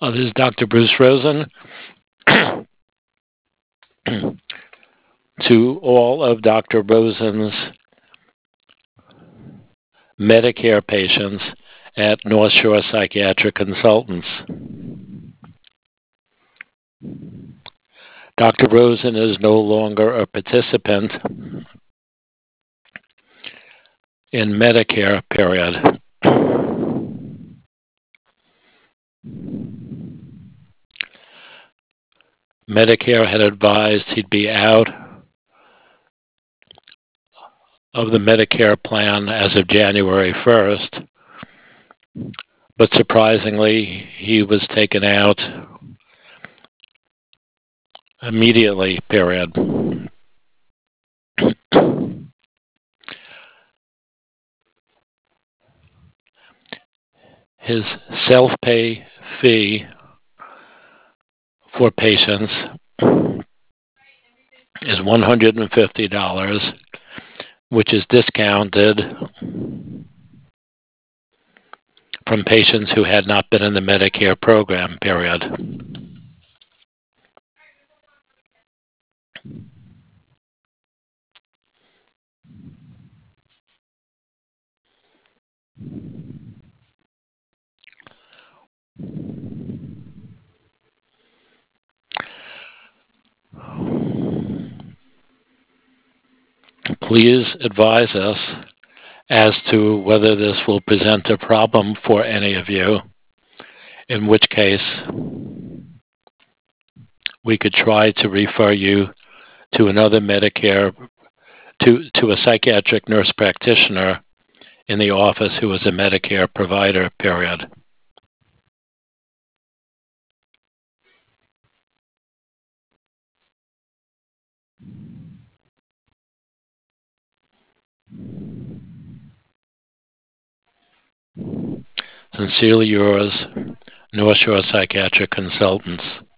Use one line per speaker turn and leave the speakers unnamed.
This is Dr. Bruce Rosen. To all of Dr. Rosen's Medicare patients at North Shore Psychiatric Consultants. Dr. Rosen is no longer a participant in Medicare, period. Medicare had advised he'd be out of the Medicare plan as of January 1st, but surprisingly, he was taken out immediately, period. His self-pay fee for patients is $150, which is discounted from patients who had not been in the Medicare program, period. Please advise us as to whether this will present a problem for any of you, in which case we could try to refer you to another Medicare, to a psychiatric nurse practitioner in the office who is a Medicare provider, period. Sincerely yours, North Shore Psychiatric Consultants.